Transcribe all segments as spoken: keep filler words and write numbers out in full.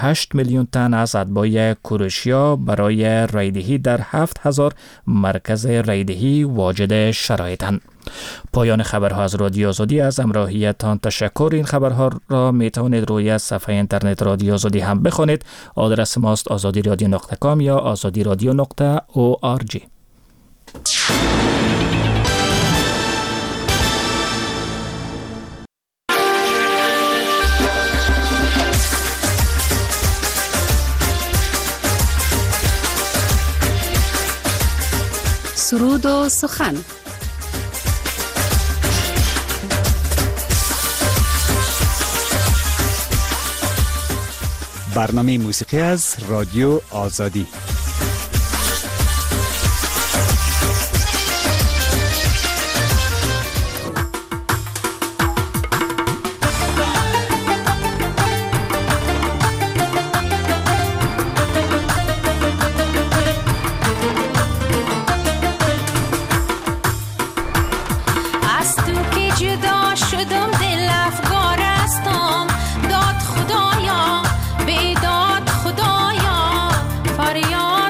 هشت میلیون تن از اتباع کروشیا برای رایدهی در هفت هزار مرکز رایدهی واجد شرایطند. پایان خبرها از رادیو آزادی. از همراهیتان تشکر. این خبرها را می توانید روی صفحه اینترنت رادیو آزادی هم بخوانید. آدرس ماست آزادی رادیو نقطه کام یا آزادی رادیو نقطه او آر جی. سرود و سخن. برنامه موسیقی از رادیو آزادی. فریاد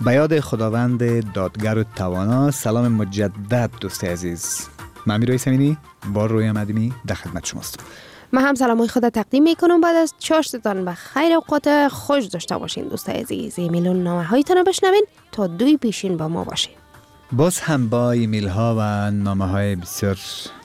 به یاد خداوند دادگر و توانا، سلام مجدد دوست عزیز. من امیر رئیس‌امینی بار روی مدیمی در خدمت شماست. من هم سلامای خود تقدیم میکنم. بعد از چاشتتان به خیر اوقات خوش داشته باشین دوست عزیز. ایمیل و نامه هایتان بشنوین تا دوی پیشین با ما باشین. باز هم با ایمیل ها و نامه های بسیار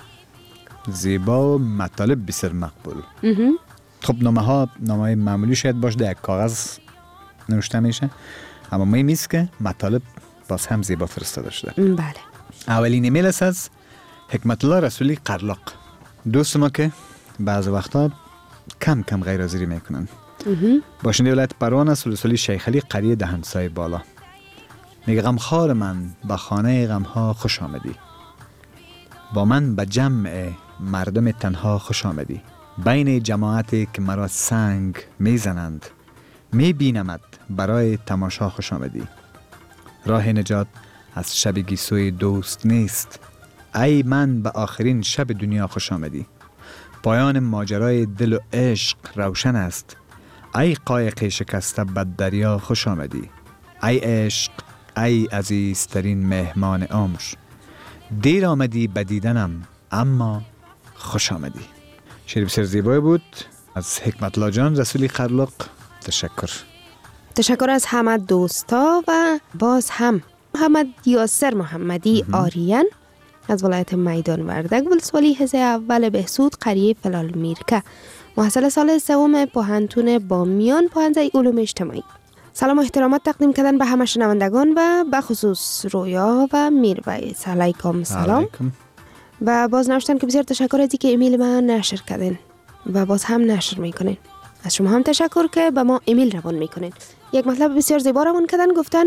زیبا و مطالب بسیار مقبول. خب نامه ها نامه های معمولی شاید باشه، در یک کاغذ نوشته میشه، اما مهم است که مطالب باز هم زیبا فرستاده شده. بله. اولین ایمیل است از حکمت الله رسولی قرلاق، دوست ما که بعض وقتا کم کم غیر حاضری میکنن. باشنده ولایت پروان است، رسولی شیخ علی قریه دهنسای بالا. میگه غمخوار من به خانه غمها خوش آمدی، با من به جمع مردم تنها خوش آمدی. بین جماعتی که مرا سنگ میزنند میبینمت، برای تماشا خوش آمدی. راه نجات از شب گیسوی دوست نیست، ای من به آخرین شب دنیا خوش آمدی. پایان ماجرای دل و عشق روشن است، ای قایق شکسته بد دریا خوش آمدی. ای عشق، ای عزیزترین مهمان عمر، دیر آمدی به دیدنم اما خوش آمدی. شعر بسیار زیبایی بود از حکمت الله جان رسولی قرلاق. تشکر. تشکر از همه دوستا و باز هم محمد یاسر محمدی آریان از ولایت میدان وردک ولسوالی حصه اول بهسود قریه فلال میرکه، محصل سال سوم پوهنتون بامیان پوهنځی علوم اجتماعی. سلام و احترامات تقدیم کردن به همه شنوندگان و به خصوص رویا و میرویس. علیکم سلام. علیکم. و باز نوشتن که بسیار تشکر از اینکه ایمیل من نشر کردین و باز هم نشر میکنین. از شما هم تشکر که به ما ایمیل روان میکنین. یک مطلب بسیار زیبا روان کردن، گفتن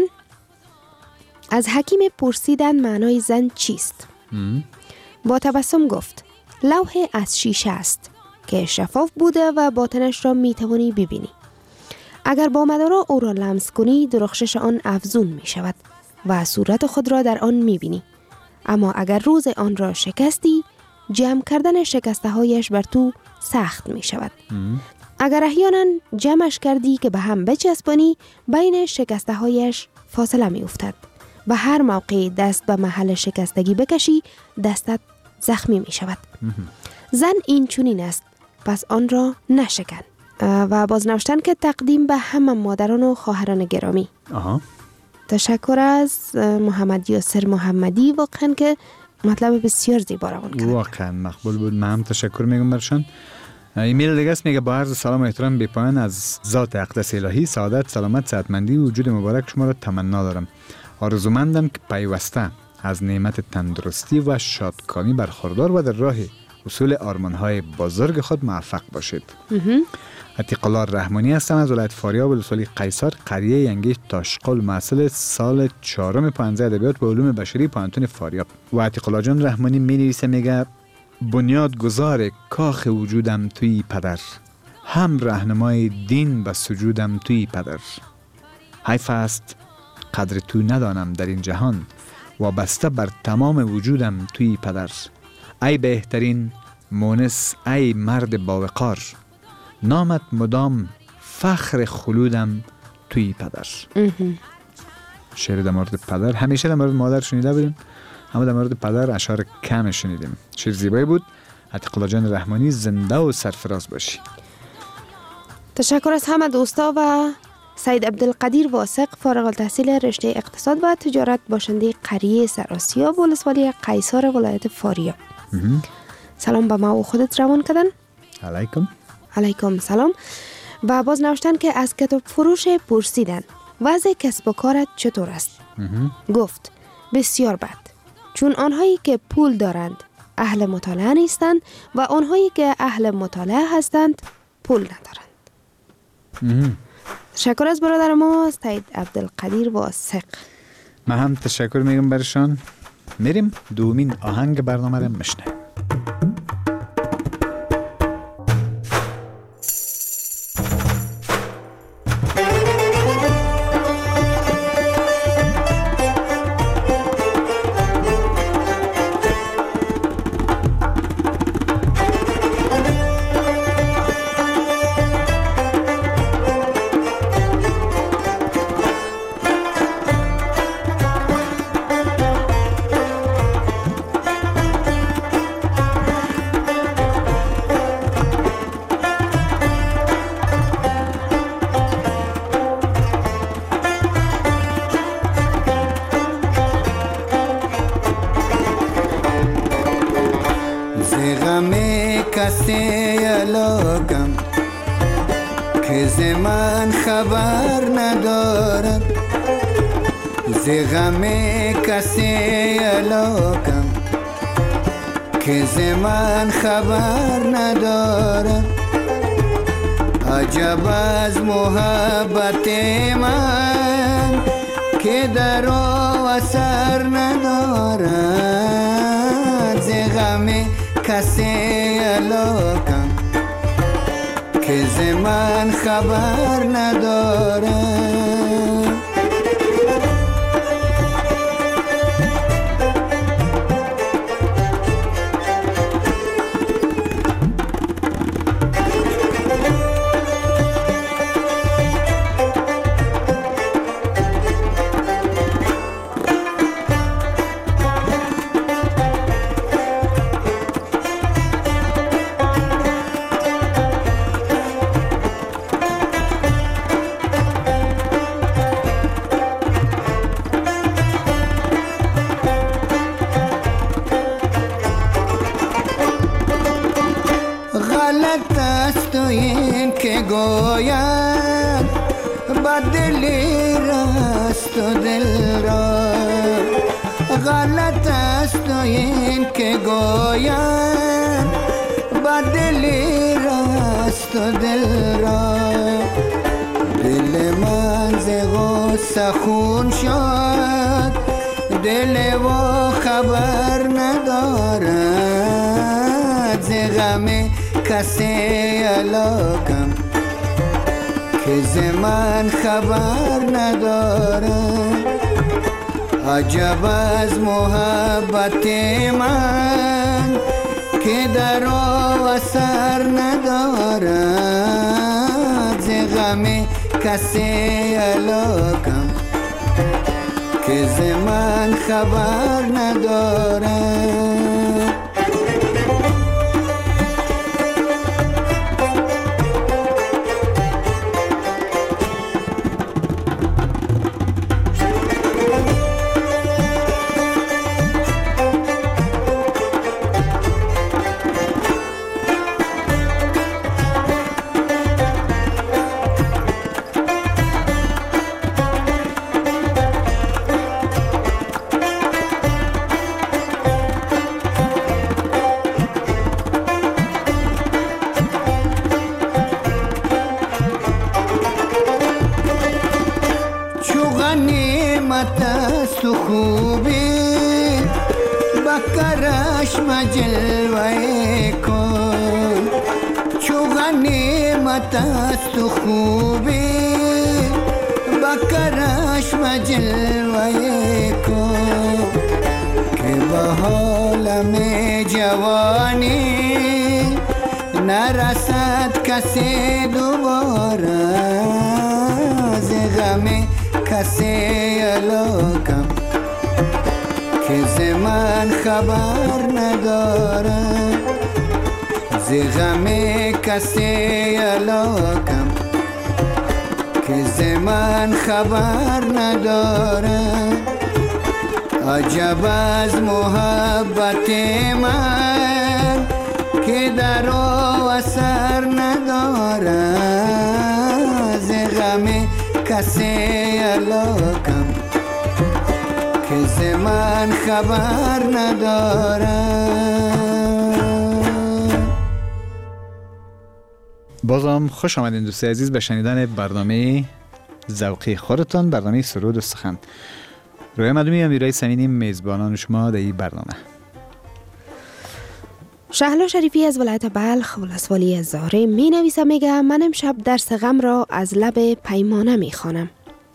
از حکیم پرسیدن معنای زن چیست؟ ام. با تبسم گفت لوح از شیشه است که شفاف بوده و باطنش را میتوانی ببینی. اگر با مدارا او را لمس کنی درخشش آن افزون می شود و صورت خود را در آن می بینی. اما اگر روز آن را شکستی جمع کردن شکسته هایش بر تو سخت می شود. ام. اگر احیانا جمعش کردی که به هم بچسبانی بین شکسته هایش فاصله می افتد. و هر موقع دست به محل شکستگی بکشی دستت زخمی می شود. ام. زن این چنین است، پس آن را نشکن. و باز نوشتن که تقدیم به همه مادران و خواهران گرامی. آها. تشکر از محمد یاسر محمدی، واقعا که مطلب بسیار زیبا روان کرد. واقعا مقبول بود. من هم تشکر میگم برشان. ایمیل دیگه است، میگه با عرض سلام و احترام بی پایان از ذات اقدس الهی سعادت، سلامت، صحتمندی و وجود مبارک شما را تمنا دارم. آرزومندم که پیوسته از نعمت تندرستی و شادکامی برخوردار و در راه اصول آرمان‌های بزرگ خود موفق باشید. عتیق الله رحمانی هستم از ولایت فاریاب ولسوالی قیصر قریه ینگی تاشقل، محصل سال چهارم پوهنځی ادبیات و علوم بشری پوهنتون فاریاب. و عتیق الله جان رحمانی می نویسه، میگه بنیاد گذار کاخ وجودم توی پدر، هم راهنمای دین و سجودم توی پدر. حیف است قدر تو ندانم در این جهان، وابسته بر تمام وجودم توی پدر. ای بهترین مونس، ای مرد باوقار، نامت مدام فخر خلودم توی پدر. شعر در مورد پدر، همیشه در مورد مادر شنیده بودیم، اما در مورد پدر اشعار کم شنیدیم. شعر زیبایی بود. عتیق الله جان رحمانی زنده و سرفراز باشی. تشکر از همه دوستا و سید عبدالقدیر واثق، فارغ التحصیل رشته اقتصاد و تجارت، باشنده قریه سراسیاب ولسوالی قیصر ولایت فاریاب. سلام به ما و خودت روان کردن. علیکم. علیکم سلام. و باز نوشتن که از کتاب فروش پرسیدن وضع کسب و کارت چطور است؟ گفت بسیار بد، چون آنهایی که پول دارند اهل مطالعه نیستند و آنهایی که اهل مطالعه هستند پول ندارند. تشکر از برادر ما سید عبدالقدیر واثق. من هم تشکر میگم برشان. میریم دومین آهنگ برنامه را میشنویم. خبر ندارد، ز غم کسی علاقم که ز من خبر ندارد. عجب از محبت من که در او اثر ندارد، ز غم کسی علاقم که ز من خبر ندارد. غلط است این که گوید بد دلی راست و دل را، غلط است این که گوید بد دلی راست و دل را. دل من ز غصه خون شد، دل و خبر ندارد، ز غم کسی علاقم که ز من خبر ندارد. عجب از محبت من که در او اثر ندارد، ز غم کسی علاقم که ز من خبر ندارد. غنیمت است و خوبی با کرشم جلوه کن، چو غنیمت است و خوبی با کرشم جلوه کن، که با حالم جوانی نرسد کسی دوباره، ز غم کسی علاقم که ز من خبر ندارد، ز غم کسی علاقم که ز من خبر ندارد. عجب از محبت من که در او اثر ندارد، ز غم کسی علاقم که ز من خبر ندارد. بازم خوش آمدین دوستای عزیز به شنیدن برنامه ذوقی خودتان، برنامه سرود و سخن. روی مدومی امیرای سمینی میزبانان شما در این برنامه. شهلا شریفی از ولایت بلخ ولسوالی زهره می نویسه، میگه من امشب درس غم را از لب پیمانه می خوانم.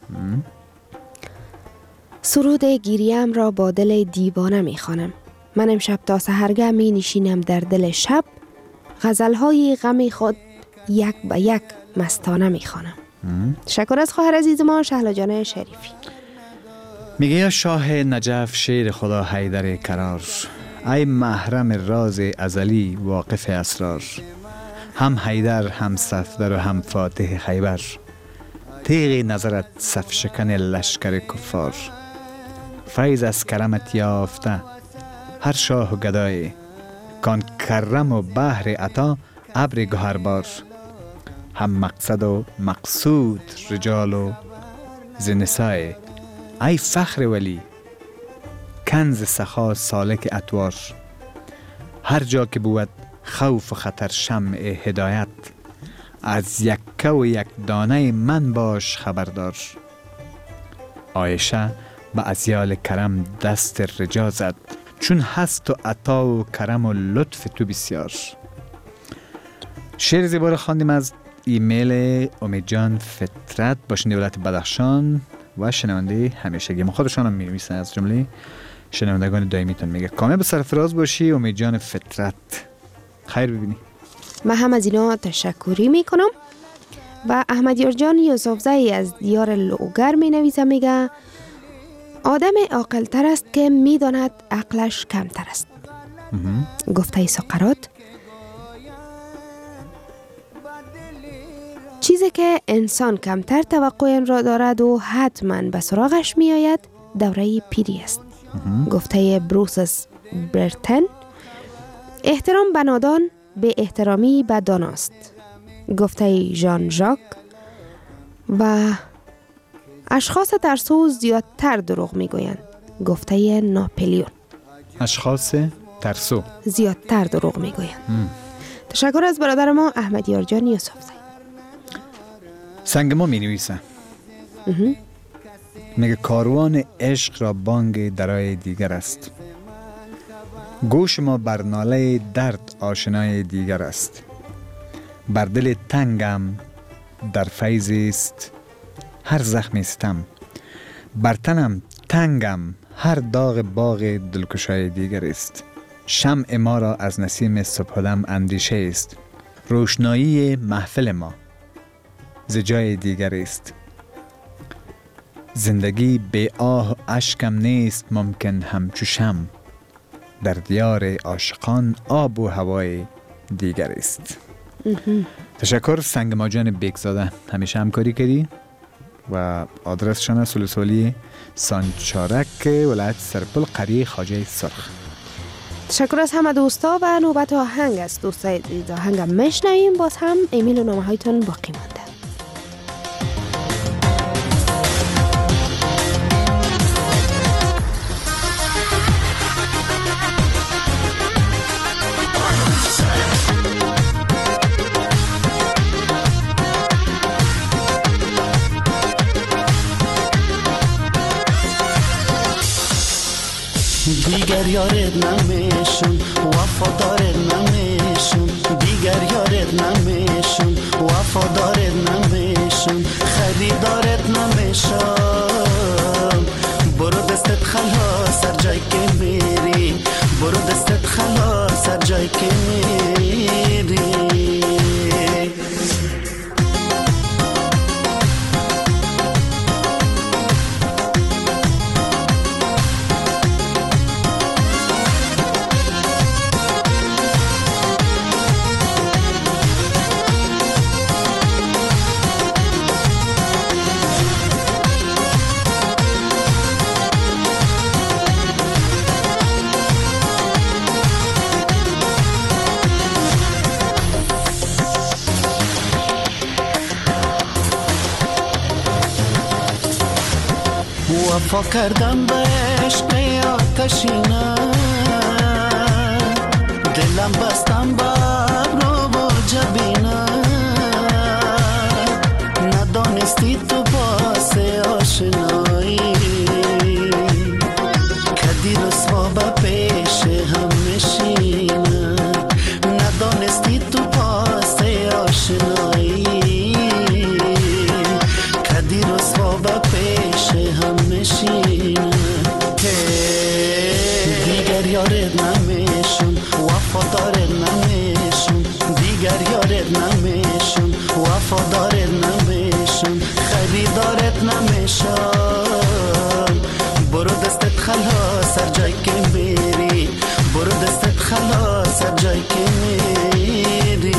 سرود گیریم را با دل دیوانه می خوانم. من امشب تا سحرگه می نشینم در دل شب، غزلهای غم خود یک به یک مستانه می خوانم. تشکر از خواهر عزیز ما شهلا جان شریفی. میگه یا شاه نجف شیر خدا حیدر کرار، ای محرم راز ازلی واقف اسرار، هم حیدر هم صفدر و هم فاتح خیبر، تیغ نظرت صف شکن لشکر کفار، فیض از کرمت یافته هر شاه و گدای، کان کرم و بحر عطا ابر گهربار، هم مقصد و مقصود رجال و زنسای. ای فخر ولی کنز سخا سالک اتوار، هر جا که بود خوف و خطر شمع هدایت، از یکه و یک دانه من باش خبردار. عایشه به ازیال کرم دست رجا زد، چون هست و عطا و کرم و لطف تو بسیار. شعر زیبا رو خواندیم از ایمیل امیدجان فطرت، باشنده ولایت بدخشان و شنونده همیشگی ما. خودشان هم می‌نویسن از جمله شنوندگان دائمیتون. میگه کامیاب سرفراز باشی امیدجان فطرت، خیر ببینی. من هم از اینا تشکری میکنم. و احمدیار جان یوسفزئی از دیار لوگر می نویسه، میگه آدم عاقل تر است که میداند عقلش کمتر است. گفته سقراط. چیزی که انسان کمتر توقع را دارد و حتما به سراغش می آید دوره پیری است. گفته بروس برتن. احترام به نادان به احترامی به داناست. گفته ژان ژاک. و اشخاص ترسو زیادتر دروغ میگویند. گفته ناپلیون. اشخاص ترسو زیادتر دروغ میگویند. تشکر از برادر ما احمدیار جان یوسفزئی. سنگ ما می نویسه، میگه کاروان عشق را بانگ درای دیگر است، گوش ما بر ناله درد آشنای دیگر است، بر دل تنگم در فیض است هر زخم ستم، بر تنم تنگم هر داغ باغ دلکشای دیگر است، شمع ما را از نسیم صبحدم اندیشه است، روشنایی محفل ما ز جای دیگر است، زندگی به آه و اشکم نیست ممکن همچو شمع، در دیار عاشقان آب و هوای دیگر است. تشکر سنگ ماجان بیکزاده، همیشه همکاری کردی. و آدرسشان سلسولی سانچارک ولایت سرپل قریه خواجه سرخ. تشکر از همه دوستا و نوبت آهنگ است. دوستای عزیز آهنگ میشنویم، باز هم ایمیل و نامه هایتون باقی مانده. دیگر یارت نمیشم وفادارت نمیشم، دیگر یارت نمیشم وفادارت نمیشم، خریدارت نمیشم، برو دستت خلاص هر جای که میری، برو دستت خلاص هر جای که میری. وفا کردم به عشق آتشینه، دلم بستم به ابرو و جبینه، ندانستی تو باس آشنایی، کدی رسوا به پیش هم نشینه، ندانستی تو باس آشنایی، کدی رسوا به پیش هم نشینه. دیگر یارت نمیشم وفادارت نمیشم، دیگر یارت نمیشم وفادارت نمیشم، خریدارت نمیشم، برو دستت خلاص هر جای که میری، برو دستت خلاص هر جای که میری.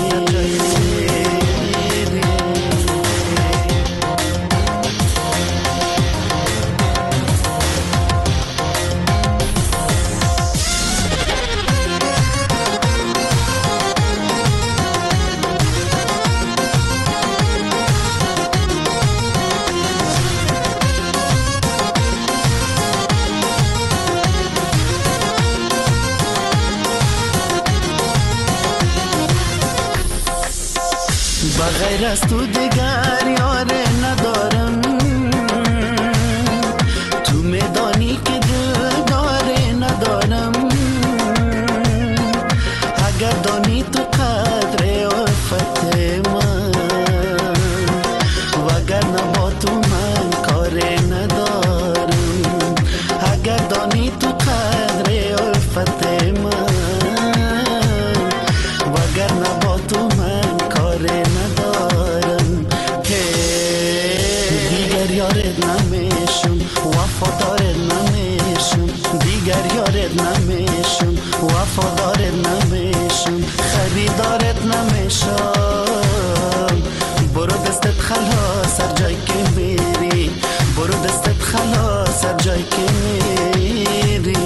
از تو دیگر یاره ندارم، تو میدانی که دل داره ندارم، اگر دانی تو قدر الفت من، وگر نبا تو من کار ندارم، اگر دانی تو قدر الفت من، وگر نبا تو من کار ندارم. دیگر یارت نمیشم، وفادارت نمیشم، دیگر یارت نمیشم، وفادارت نمیشم، خریدارت نمیشم. برو دستت خلاص هر جای که میری، برو دستت خلاص هر جای که میری.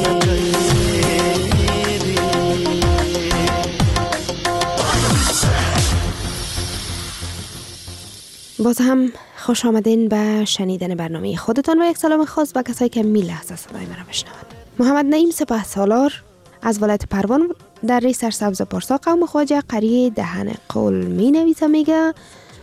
باز هم خوش آمدین به شنیدن برنامه خودتان و یک سلام خاص به کسایی که می لحظه صدای مرا بشنوند. محمد نعیم سپه سالار از ولایت پروان در ری سرسبز پارسا قوم خواجه قریه دهن قول می نویسه، میگه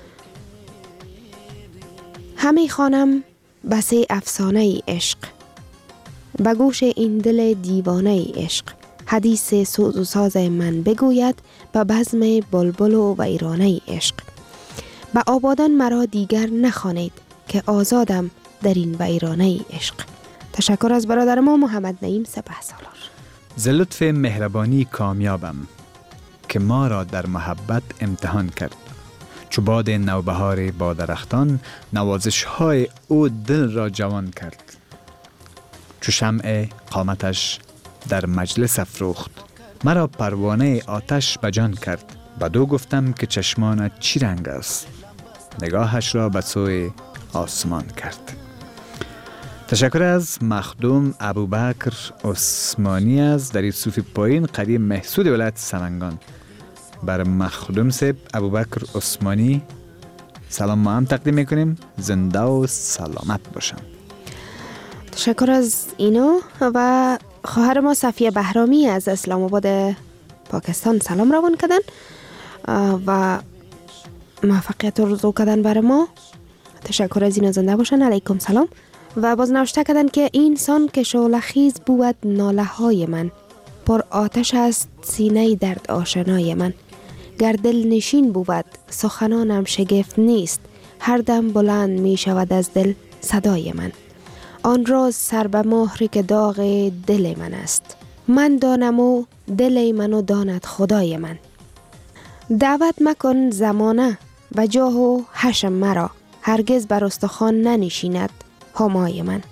همی خوانم بسی افسانه عشق، به گوش این دل دیوانه عشق، حدیث سوز و ساز من بگوید به بزم بلبل و ویرانه عشق. به آبادان مرا دیگر نخوانید که آزادم در این ویرانه عشق. تشکر از برادر ما محمد نعیم سپه سالار. ز لطف مهربانی کامیابم که ما را در محبت امتحان کرد. چو باد نوبهار با درختان نوازش های او دل را جوان کرد. چو شمع قامتش در مجلس افروخت مرا پروانه آتش بجان کرد. بدو گفتم که چشمانت چی رنگ است، نگاهش را به سوی آسمان کرد. تشکر از مخدوم ابوبکر عثمانی از در صوفی پایین قریه محسود ولایت سمنگان. بر مخدوم سب ابوبکر عثمانی سلام ما هم تقدیم میکنیم، زنده و سلامت باشم. تشکر از اینو. و خواهر ما صفیه بهرامی از اسلام آباد پاکستان سلام روان کردن و موفقیت رزو کردن برای ما. تشکر از اینا، زنده باشن. علیکم سلام. و باز نوشته کردن که این سان که شعله‌خیز بود ناله های من، پر آتش است سینه درد آشنای من. گر دل نشین بود سخنانم شگفت نیست، هر دم بلند می شود از دل صدای من. آن راز سر به مهری که داغ دل من است، من دانم و دل منو داند خدای من. دعوت مکن زمانه و جاه و حشم مرا، هرگز بر استخوان ننشیند همای من.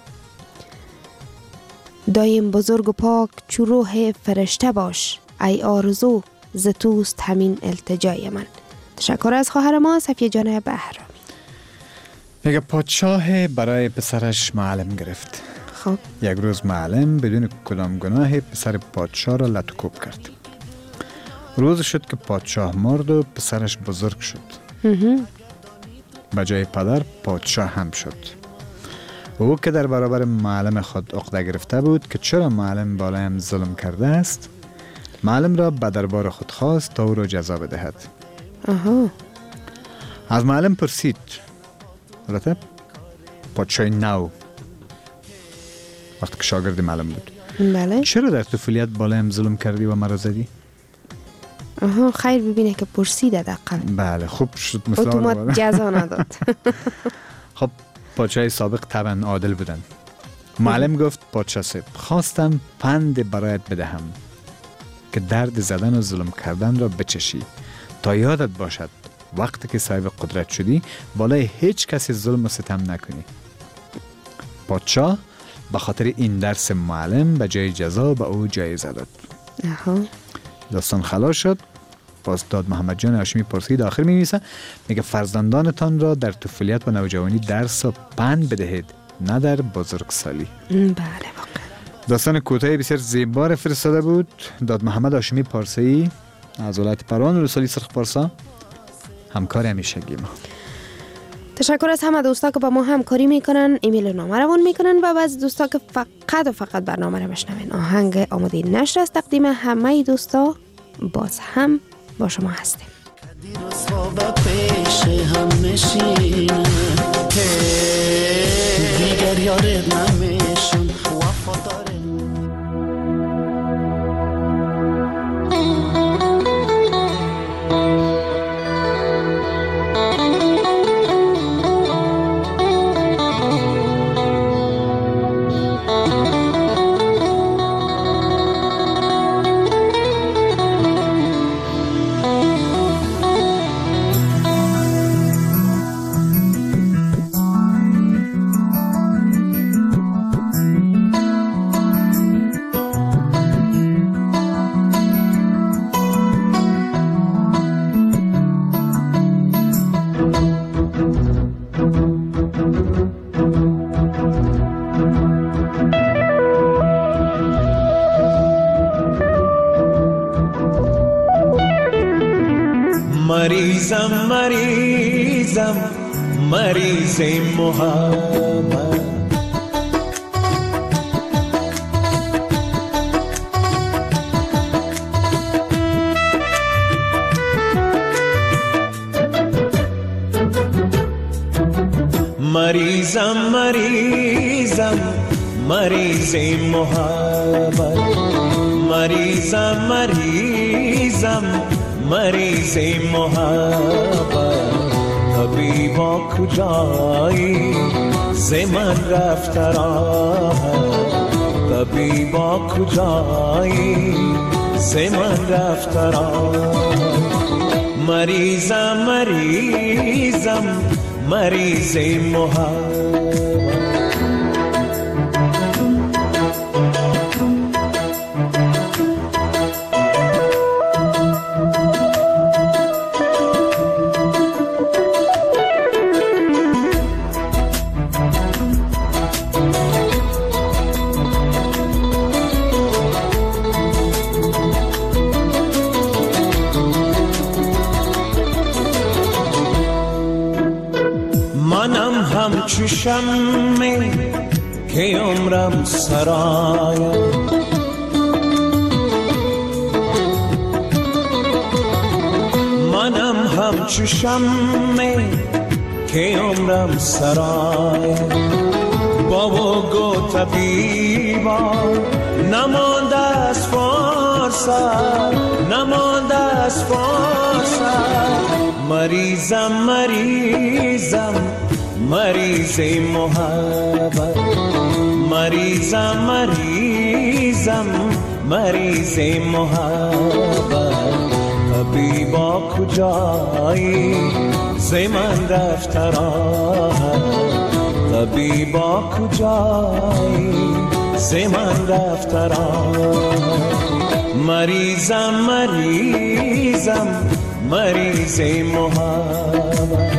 دایم بزرگ و پاک چو روح فرشته باش، ای آرزو ز توست همین التجای من. تشکر از خواهر ما صفیه جان بهرامی. میگه پادشاه برای پسرش معلم گرفت. خب یک روز معلم بدون کدام گناه پسر پادشاه را لطکوب کرد. روز شد که پادشاه مرد و پسرش بزرگ شد. به جای پدر پادشاه هم شد. او که در برابر معلم خود عقده گرفته بود که چرا معلم بالایم ظلم کرده است، معلم را به دربار خود خواست تا او را جزا بدهد. آها. از معلم پرسید، البته پادشاه نو وقتی که شاگرد معلم بود، بله. چرا در طفولیت بالایم ظلم کردی و مرا زدی؟ آها، خیر ببینه که پرسیده دقیقا. بله خوب شد مثلا اتومات جزا نداد. خب پادشاه سابق طبعا عادل بودن. معلم گفت پادشاه صاحب خواستم پند برایت بدهم که درد زدن و ظلم کردن را بچشی تا یادت باشد وقتی که صاحب قدرت شدی بالای هیچ کسی ظلم و ستم نکنی. پادشاه به خاطر این درس معلم به جای جزا به او جایزه داد. آها. داستان خلاص شد. باز داد محمد جان هاشمی پرسید، آخر می نویسه میگه فرزندانتان را در طفولیت و نوجوانی درس و پند بدهید، نه در بزرگسالی. بله واقعا. داستان کوتاه بسیار زیبا فرستاده بود داد محمد هاشمی پارسی از ولایت پروان و رسالی سرخ پارسا، همکار همیشگی ما. تشکر از همه دوستا که با ما همکاری میکنن، ایمیل نامه روان میکنن و بعض دوستا که فقط و فقط برنامه رو بشنوین. آهنگ آماده نشر است تقدیم همه دوستا، باز هم با شما هستیم. دیگر یارت نمیشم وفادار. مریضم مریضم مریض محبت، مریضم مریضم مریض محبت، مریضم مریضم مریض محبت. طبیبا کجایی ز من رفت راحت، طبیبا کجایی ز من رفت راحت. مریضم مریضم مریض محبت. همچو شمع که عمرم سرایم، منم همچو شمع که عمرم سرایم. بابا گو طبیبا نمانده از فرصت، نمانده از فرصت. مریضم مریضم مریض محبت، مریضم مریضم مریض محبت. طبیبا کجایی ز من رفت راحت، طبیبا کجایی ز من رفت راحت. مریضم مریضم مریض محبت.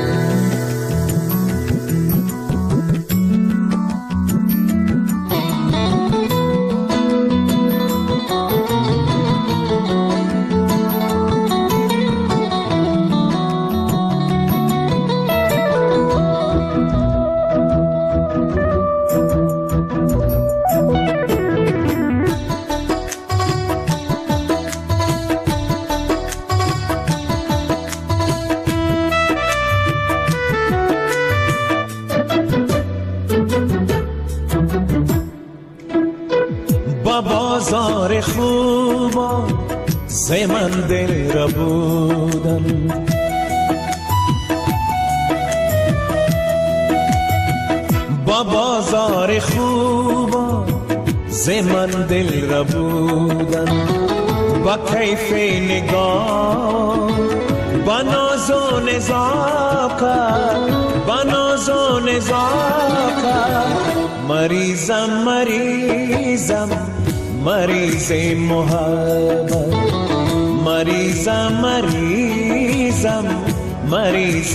بازار خوبا ز من دل را بودن، با بازار خوبا ز من دل را بودن. با کیف نگاه با ناز و نزاکت، با ناز و نزاکت. مریضم مریضم مریض محبت، مریضم مریضم مریض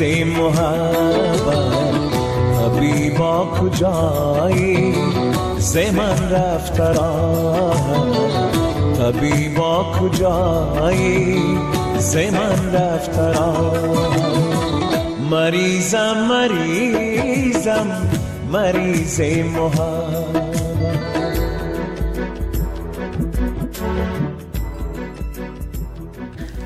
محبت. طبیبا کجایی ز من رفت راحت، طبیبا کجایی ز من رفت راحت. مریضم مریضم مریض محبت.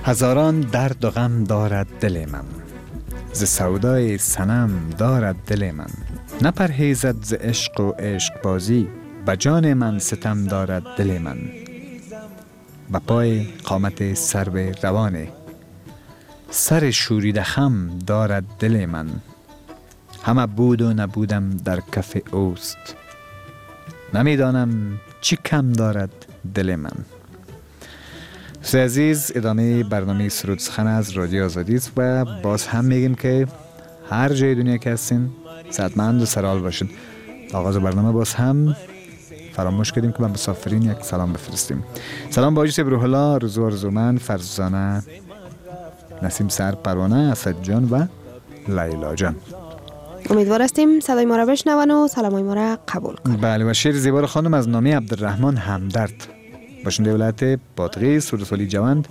هزاران درد و غم دارد دل من، ز سودای صنم دارد دل من. نپرهیزد ز عشق و عشق بازی، به جان من ستم دارد دل من. به پای قامت سرو روانه، سر شوریده خم دارد دل من. همه بود و نبودم در کف اوست، نمیدانم چی کم دارد دل من. دوست عزیز، ادامه برنامه سرود سخن از رادیو آزادی است و باز هم میگیم که هر جای دنیا که هستین صحتمند و سرحال باشین. آغاز برنامه باز هم فراموش کردیم که به مسافرین یک سلام بفرستیم. سلام با حضرت روح الله، رضا رضومند، فرزانه، نسیم سر، پروانه، اسد جان و لیلا جان. امیدوار هستیم صدای ما را بشنون و سلامای ما را قبول کنید. بله، و شعر زیبا خانم از نامه عبدالرحمن همدرد، باشنده ولایت بادغیس، ولسوالی جوند،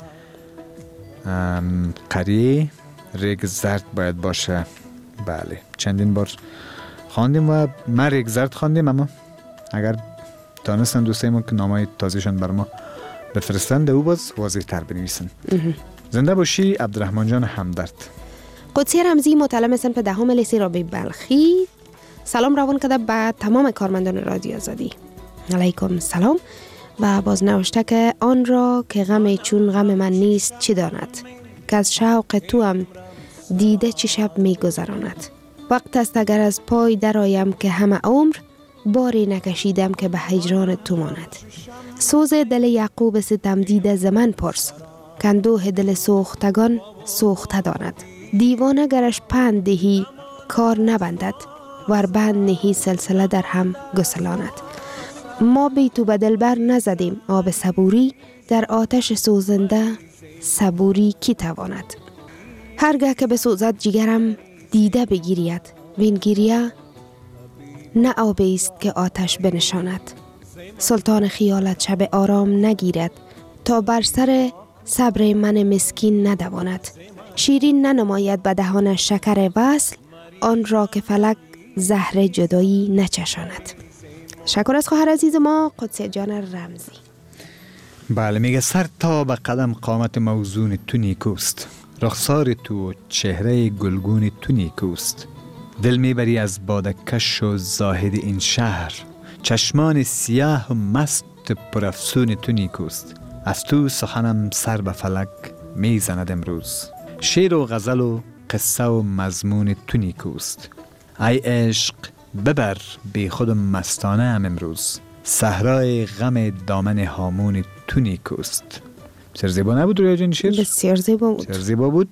قریه ریگ زرد باید باشه. بله، چندین بار خواندیم و ما ریگ زرد خواندیم، اما اگر دانستن دوستای ما که نامای تازهشان بر ما بفرستن ده او باز واضح تر بنویسن. زنده باشی عبدالرحمن جان همدرد. قدسی رمزی مطلع سنف دهم لیسه رابعه بلخی سلام روان کرده به تمام کارمندان رادیو آزادی. علیکم سلام. و باز نوشته که آن را که غم چون غم من نیست چی داند، که از شوق تو هم دیده چی شب می گذراند. وقت است اگر از پای درایم که همه عمر باری نکشیدم که به هجران تو ماند. سوز دل یعقوب ستم دیده زمن پرس، کندوه دل سوختگان سوخته داند. دیوانه گرش پند دهی کار نبندد، ور بند نهی سلسله در هم گسلاند. ما بی تو به دلبر نزدیم آب صبوری، در آتش سوزنده صبوری کی تواند. هرگاه که بسوزد جگرم دیده بگیرید، وین گیریه نه آبی است که آتش بنشاند. سلطان خیالت شب آرام نگیرد، تا بر سر صبر من مسکین ندواند. شیرین ننماید به دهان شکر وصل، آن را که فلک زهر جدایی نچشاند. شکر از خواهر عزیز ما قدسی جان رمزی. بله، میگه سر تا به قدم قامت موزون تو نیکوست، رخسار تو چهره گلگون تو نیکوست. دل میبری از بادکش و زاهد این شهر، چشمان سیاه و مست پرافسون تو نیکوست. از تو سخنم سر به فلک میزند امروز، شعر و غزل و قصه و مضمون تو نیکوست. ای عشق ببر بی خود مستانه ام امروز، صحرای غم دامن هامون تو نیکوست. بسیار زیبا نبود رویا جان شعر؟ بسیار زیبا بود. بسیار زیبا بود.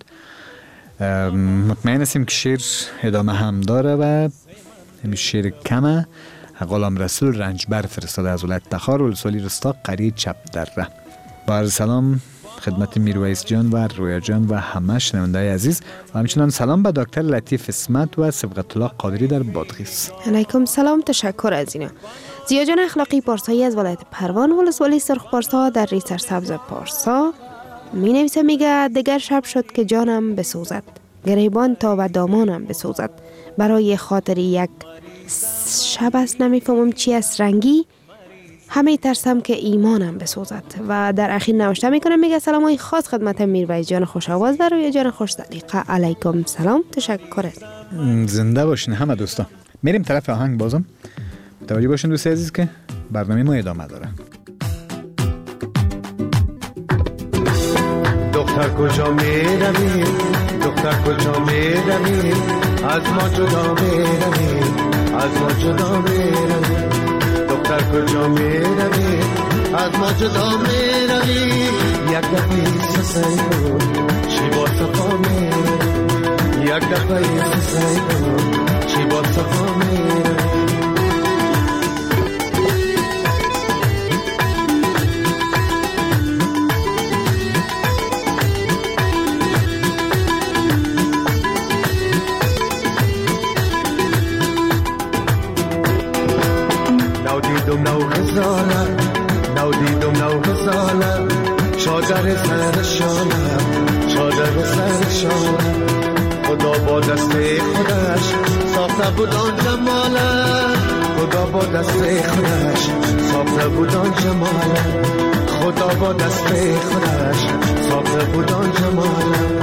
مطمئن هستیم که شعر ادامه هم داره و همین شعر کمه. غلام رسول رنجبر فرستاده از ولایت تخار، ولسوالی رستاق، قریه چپ دره. با عرض سلام خدمت میرویس جان و رویا جان و همه شنونده‌های عزیز و همچنان سلام به دکتر لطیف اسمت و سبقت الله قادری در بادغیس. علیکم سلام، تشکر از اینا. زیا جان اخلاقی پارسایی از ولایت پروان، ولسوالی سرخ پارسا در ریسر سبز پارسا می نویسه، میگه دگر شب شد که جانم بسوزد، گریبان تا و دامانم بسوزد. برای خاطر یک شب است نمیفهمم چی است رنگی، همه ترسم که ایمانم بسوزد. و در اخیر نوشته میکنه، میگه سلامای خاص خدمت میرویس جان خوش آواز و رویا جان خوش سلیقه. علیکم سلام، تشکر. زنده باشین همه دوستا. میریم طرف آهنگ. بازم توجه باشین دوست عزیز که برنامه ما ادامه داره. دختر کجا میروی، دختر کجا میروی، از ما جدا میروی، از ما جدا میروی. دختر کجا میروی، از ما جدا میروی. یک دفعه سسایی کن چی با صفا میروی، یک دفعه سسایی کن چی با صفا میروی. دیدم نو غزالم، نو دیدم نو غزالم، چادر سر شانم، چادر سر شانم. خدا با دست خودش ساخته بود آن جمالم، خدا با دست خودش ساخته بود آن جمالم. خدا با دست خودش ساخته بود آن جمالم.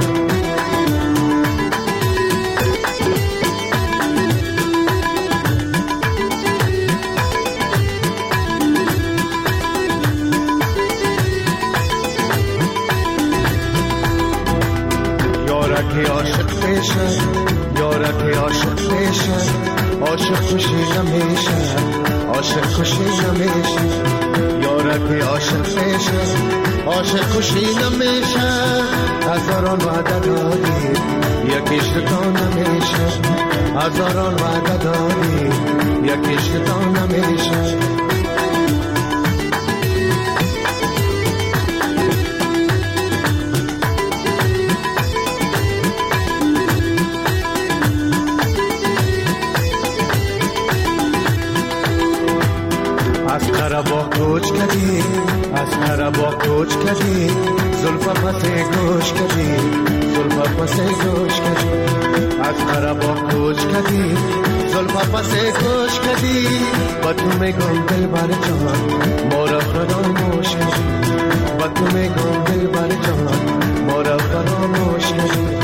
یارک عاشق پیشن، یارک عاشق پیشن، عاشق خوشی نمیشه، عاشق خوشی نمیشه. یارک عاشق پیشن، عاشق خوشی نمیشه. هزاران وعده دادی یکیش تو نمیشه، هزاران وعده دادی یکیش تو نمیشه. از قربا کوچ کردی، از قربا کوچ کردی، زلفا پس گوش کردی، زلفا پس گوش کردی. از قربا کوچ کردی، زلفا پس گوش کردی. با تو میگم دل بر جان مورا فراموش کردی، با تو میگم دل بر جان مورا فراموش کردی.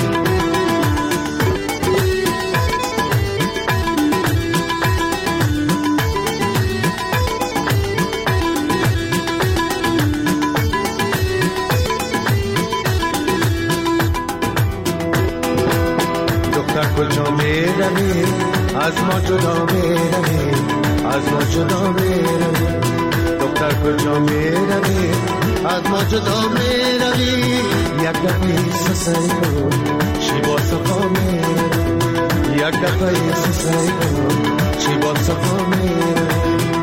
کجا می روی از ما جدا می روی، از ما جدا می روی. دختر کجا می روی از ما جدا می روی. یک دفعه سسری کن چی با صفا می روی، یک دفعه سسری کن چی با صفا می روی.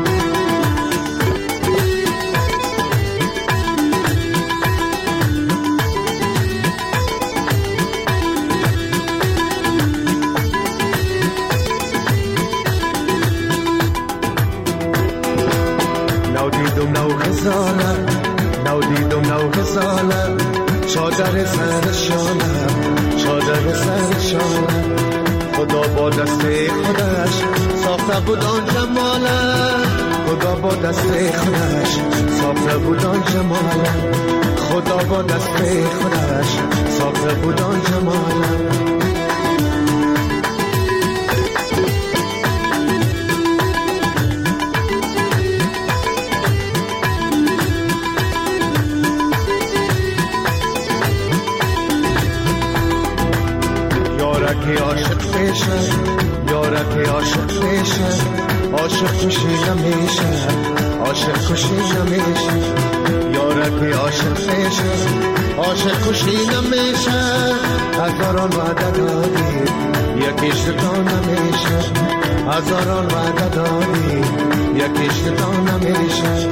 نو غزاله نو دیدم نو غزاله، چادر سر شانه چادر سر شانه. خدا با دست خودش ساخته بود آن جماله، خدا با دست خودش ساخته بود آن جماله، خدا با دست خودش ساخته بود آن جماله. یارک عاشق پیشن، یارک عاشق پیشن، عاشق خوشی نمیشه، عاشق خوشی نمیشه. یارک عاشق پیشن، عاشق خوشی نمیشه. هزاران وعده دادی یکیش تو نمیشه، هزاران وعده دادی یکیش تو نمیشه.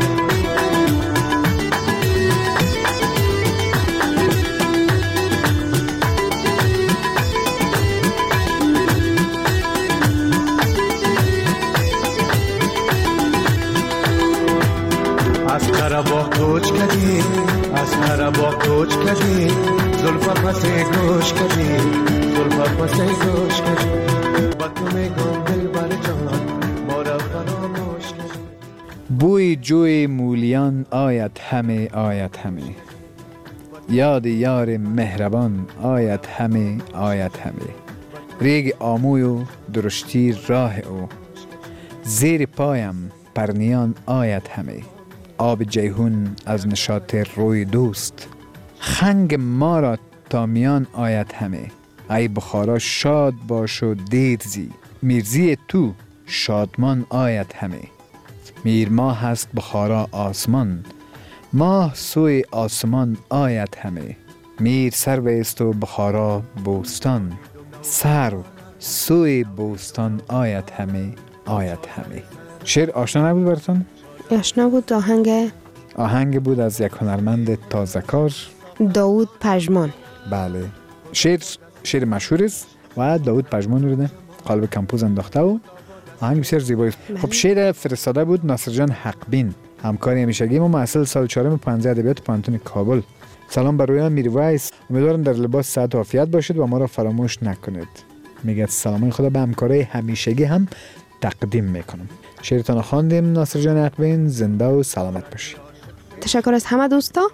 از قربا کوچ کردی، از قربا کوچ کردی، زلفا پس گوش کردی، زلفا پس گوش کردی. با تو میگم دل بر جان مورا فراموش کردی. بوی جوی مولیان آید همه آید همه، یاد یار مهربان آید همه آید همه. ریگ آموی و درشتی راه او، زیر پایم پرنیان آید همه. آب جیهون از نشاط روی دوست، خنگ ما را تا میان آید همه. ای بخارا شاد باش و دید زی، میرزی تو شادمان آید همه. میر ماه هست بخارا آسمان، ماه سوی آسمان آید همه. میر سرو است و بخارا بوستان، سرو سوی بوستان آید همه آید همه. شعر آشنا نبود براتون؟ آشنا بود. آهنگ آهنگ بود از یک هنرمند تازه کار، داوود پژمان. بله، شعر شعر مشهور است و داوود پژمان رو قالب کمپوز انداخته و آهنگ بسیار زیبایی. خب شعر فرستاده بود ناصر جان حقبین، همکار همیشگی ما، محصل سال چهارم پانزده ادبیات پانتون کابل. سلام بر رویان میرویس، امیدوارم در لباس صحت و عافیت باشید و ما را فراموش نکنید. میگه سلام خدا به همکارای همیشگی هم تقدیم میکنم. شعرتان خواندیم ناصر جان حقبین، زنده و سلامت باشید. تشکر از همه دوستا.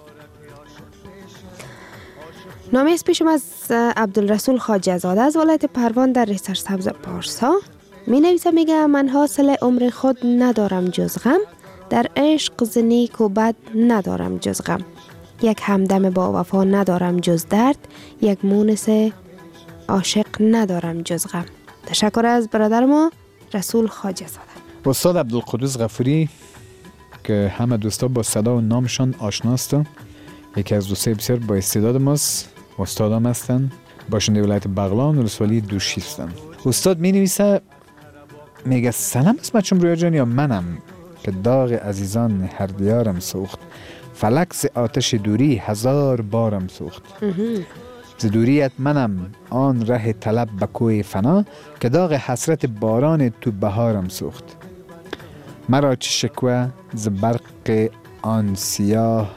نامه از پیشم از عبدالرسول خواجه زاده از ولایت پروان در ریسر سبز پارسا. می نویسه، میگه من حاصل عمر خود ندارم جز غم، در عشق ز نیک و بد ندارم جز غم، یک همدم با وفا ندارم جز درد، یک مونس عاشق ندارم جز غم. تشکر از برادر ما رسول خواجه زاده. استاد عبدالقدوس غفوری که همه دوستا با صدا و نامشان آشناست، یکی از دوستای بسیار با استعداد ماست، استادام هستن، باشنده ولایت بغلان ولسوالی دوشی هستن. استاد می نویسه، میگه سلام اسمت چون رویا جان یا منم که داغ عزیزان هر دیارم سوخت، فلک ز آتش دوری هزار بارم سوخت، ز دوریت منم آن ره طلب به کوی فنا، که داغ حسرت باران تو بهارم سوخت، مرا چه شکوه ز برق آن سیاه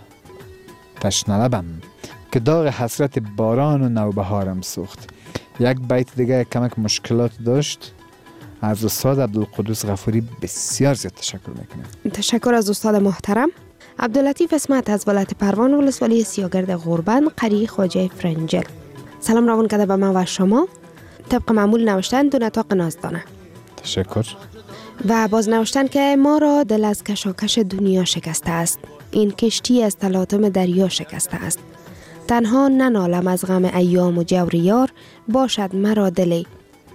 تشنه لبم، که داغ حسرت باران و نوبهارم سوخت. یک بیت دیگه کمک مشکلات داشت. از استاد عبدالقدوس غفوری بسیار زیاد تشکر میکنم. تشکر از استاد محترم. عبداللطیف اسمت از ولایت پروان ولسوالی سیاگرد غربند قریه خواجه فرنجل. سلام روان کرده به من و شما. طبق معمول نوشتن دو نطاق نازدانه. تشکر. و باز نوشتن که ما را دل از کشاکش دنیا شکسته است، این کشتی از تلاطم دریا شکسته است، تنها ننالم از غم ایام و جور یار، باشد مرا دلی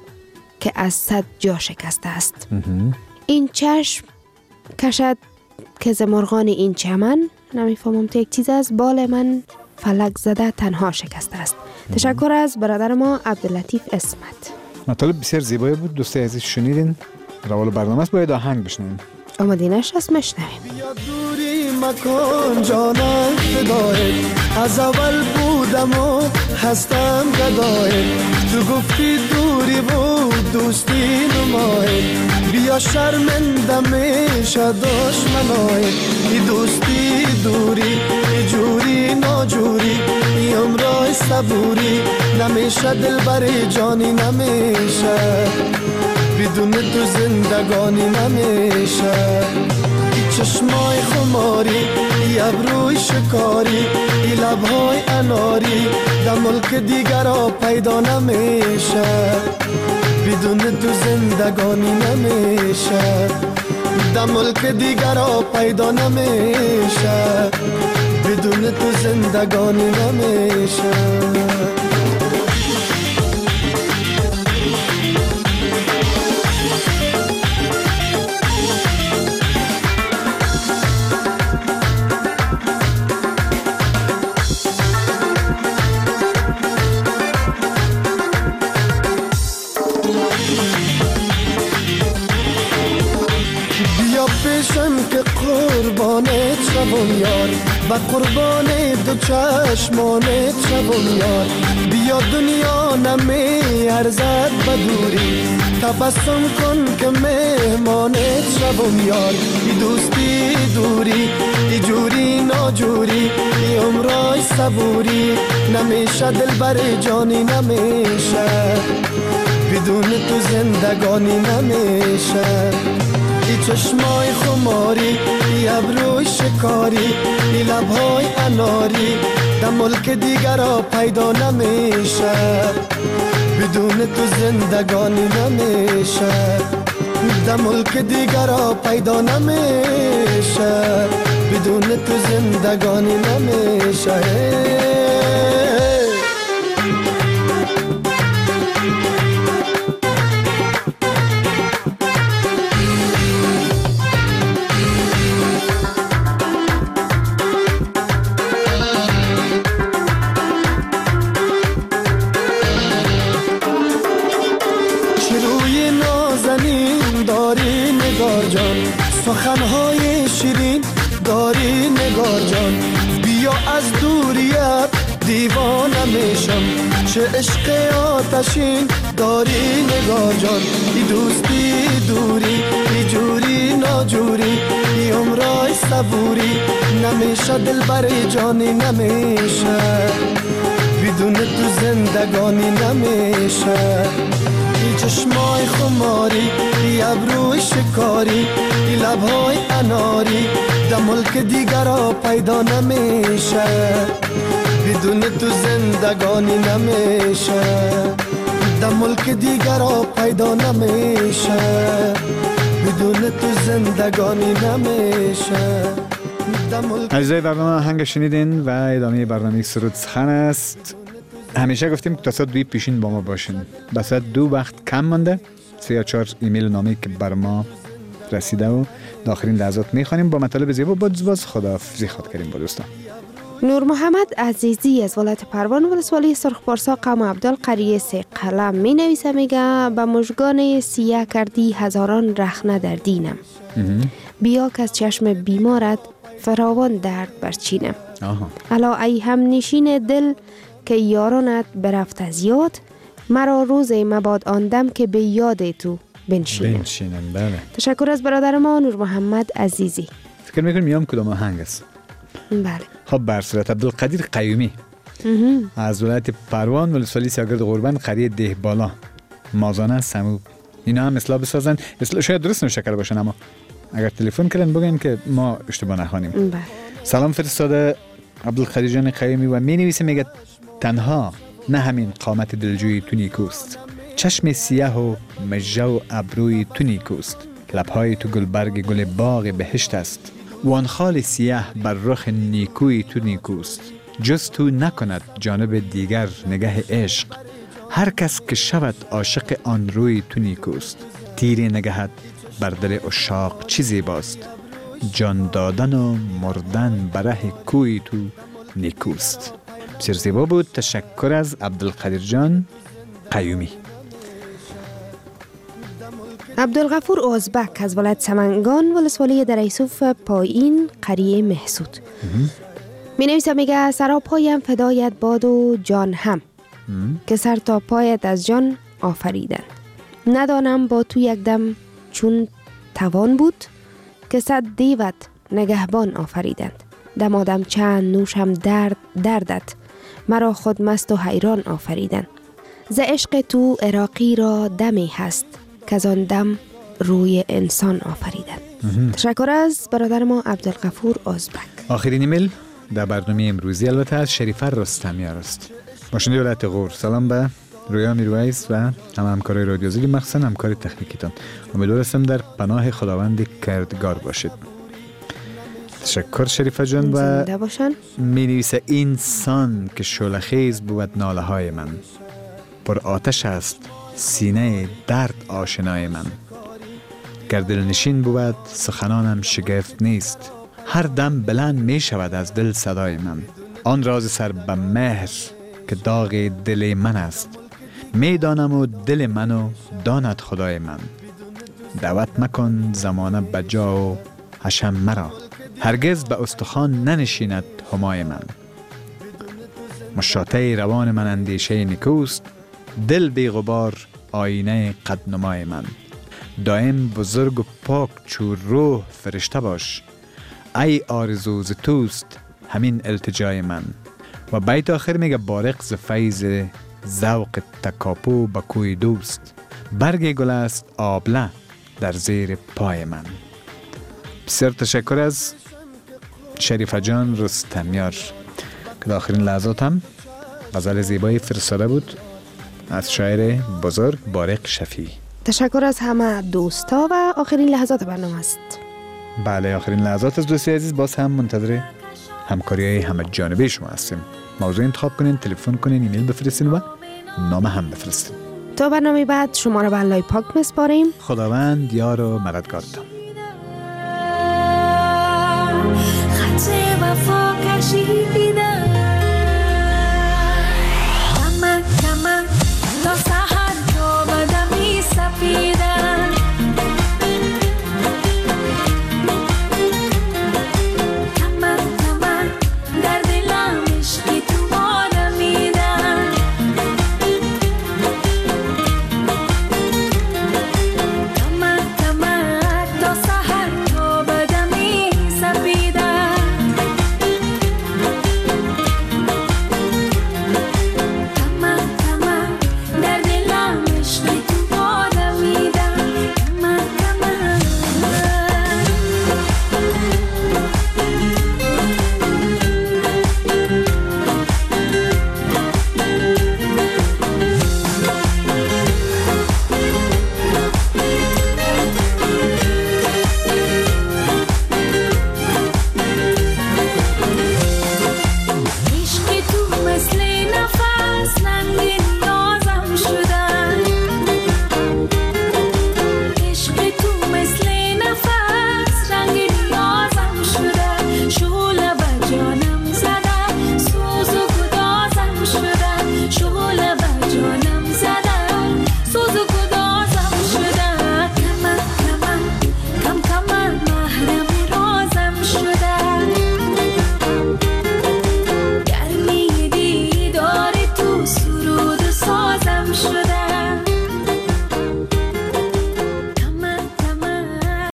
که از صد جا شکسته است. این چشم کشد که ز مرغان این چمن، نمیفهمم تو یک چیز از بال من فلک زده تنها شکسته است. تشکر از برادر ما عبداللطیف اسمت. مطالب بسیار زیبایی بود. دوستای عزیز شنیدین، روال برنامه است، باید آهنگ بشنویم. آمدینش از مشنویم. بیا دوری مکن جانم فدایت، از اول بودم و هستم گدایت، تو گفتی دوری بود دوستی نمایت، بیا شرمنده میشه دشمنایت، ای دوستی دوری ای جوری ناجوری، ای عمرای صبوری، نمیشه دل بر جانی نمیشه، بدون تو زندگانی نمیشه، ای چشمای خماری، ای ابروی شکاری، ای لبهای اناری، در ملک دیگر ها پیدا نمیشه، بدون تو زندگانی نمیشه، در ملک دیگر ها پیدا نمیشه، بدون تو زندگانی نمیشه. پیشم که قربانت شوم یار، و قربان دو چشمانت شوم یار، بیا دنیا نمی ارزد به دوری، تبسم کن که مهمانت شوم یار، ای دوستی دوری ای جوری ناجوری، ای عمرای صبوری، نمیشه دل بر جانی نمیشه، بدون تو زندگانی نمیشه، ای چشمای خماری، ای ابروی شکاری، ای لبهای اناری، در ملک دیگر ها پیدا نمیشه، بدون تو زندگانی نمیشه، در ملک دیگر ها پیدا نمیشه، بدون تو زندگانی نمیشه. سخنهای شیرین داری نگار جان، بیا از دوریت دیوانه میشم، چه عشق آتشین داری نگار جان، ای دوستی دوری ای جوری ناجوری، ای عمرای صبوری، نمیشه دل بر جانی نمیشه، بدون بدون تو زندگانی نمیشه. ای چشمای خماری، ای ابروی شکاری، ای لبهای اناری در ملک دیگرا پیدا نمیشه. بدون تو زندگانی نمیشه، در ملک دیگرا پیدا نمیشه. بدون تو زندگانی نمیشه. اجزای برنامه آهنگ شنیدین و ادامه برنامه سرود سخن است. همیشه گفتیم که تا ساعت دوی پیشین با ما باشین. به ساعت دو وقت کم مانده. سه یا چهار ایمیل و نامه‌ای که بر ما رسیده و داخلین لحظات میخوانیم با مطالب زیبا. باز باز خداحافظی خود کردیم با دوستان. نور محمد عزیزی از ولایت پروان ولسوالی سرخپارسا قوم عبدال قریه سه قلم می نویسه، میگه به مژگان سیاه کردی هزاران رخنه در دینم. بیا که از چشم بیمارت فراوان درد برچینم. الا ای هم نشین دل که یارانت برفت از یاد، مرا روز مباد آندم که به یاد تو بنشینم. بنشینم بله. تشکر از برادر ما نور محمد عزیزی. فکر میکنم میام کدام آهنگ است. بله. خب بر صورت عبدالقدیر قیومی از ولایت پروان ولسوالی سیاگرد غربند قریه ده بالا مازانه سمو. اینا هم اصلاح بسازن. اصلاح شاید درست نشکل باشن اما اگر تلفن کردن بگن که ما اشتباه نخوانیم. بله. سلام فرستاده عبدالقدیر جان قیومی و می نویسه، میگه تنها نه همین قامت دلجوی تو نیکوست، چشم سیاه و مژه و ابروی تو نیکوست، لبهای تو گلبرگ گل باغ بهشت است، وان خال سیاه بر رخ نیکوی تو نیکوست، جز تو نکند جانب دیگر نگه عشق، هر کس که شود عاشق آن روی تو نیکوست، تیر نگهت بر دل عشاق چی زیباست، جان دادن و مردن بره کوی تو نیکوست. بسیار زیبا بود. تشکر از عبدالقدیر جان قیومی. عبدالغفور ازبک از ولایت سمنگان ولسوالی در یوسف پایین قریه محسود می نویسه، میگه سراپایم فدایت باد و جان هم که سر تا پایت از جان آفریدن، ندانم با تو یک دم چون توان بود که صد دیوت نگهبان آفریدند، دمادم چند نوشم درد دردت مرا خود مست و حیران آفریدند، ز عشق تو عراقی را دمی هست که از آن دم روی انسان آفریدند. تشکر از برادر ما عبدالغفور ازبک. آخرین ایمیل در برنامه امروزی البته از شریفه رستمیار است. باشنده ولایت غور. سلام به رویا میرویس و هم همکارای رادیو زدی، مخصوصا همکار تکنیکیتان. امیدوارم در پناه خداوند کردگار باشید. تشکر شریفه جان. و می نویسه انسان که شعله‌خیز بود ناله های من، پر آتش است سینه درد آشنای من، گر دلنشین بود سخنانم شگفت نیست، هر دم بلند می شود از دل صدای من، آن راز سر به مهر که داغ دل من است، می دانم و دل منو داند خدای من، دعوت مکن زمانه بجا و حشم مرا، هرگز به استخوان ننشیند همای من، مشاطه روان من اندیشه نیکوست، دل بی غبار آینه قدنمای من، دائم بزرگ و پاک چو روح فرشته باش، ای آرزو ز توست همین التجای من. و بیت آخر میگه بارق ز فیض ذوق تکاپو به کوی دوست، برگ گل است آبله در زیر پای من. بسیار تشکر از شریفه جان رستمیار که در آخرین لحظات هم غزل زیبایی فرستاده بود از شاعر بزرگ بارق شفیعی. تشکر از همه دوستا و آخرین لحظات برنامه است. بله، آخرین لحظات از دوستی عزیز. باز هم منتظر همکاری های همه جانبه شما هستیم. موضوع انتخاب کنین، تلفن کنین، ایمیل بفرستین و نام هم بفرستین. تا برنامه بعد شما را به الله پاک میسپاریم. خداوند یار و مددگارتان. خط وفا کشیدی